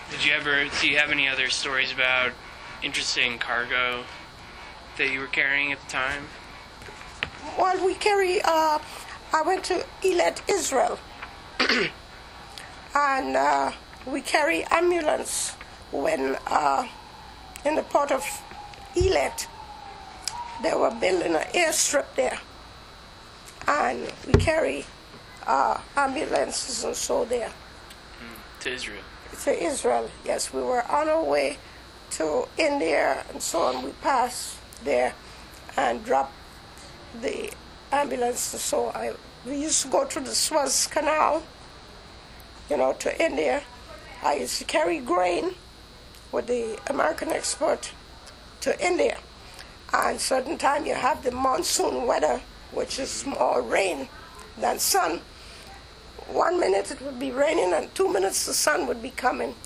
Do you have any other stories about interesting cargo that you were carrying at the time? Well, I went to Eilat, Israel, and we carry ambulance when in the port of Eilat, they were building an airstrip there, and we carry ambulances and so there. To Israel? To Israel, yes. We were on our way to India and so on. We passed there and dropped the ambulance and so we used to go through the Suez Canal, to India. I used to carry grain with the American export to India. And certain time you have the monsoon weather, which is more rain than sun. 1 minute it would be raining and 2 minutes the sun would be coming.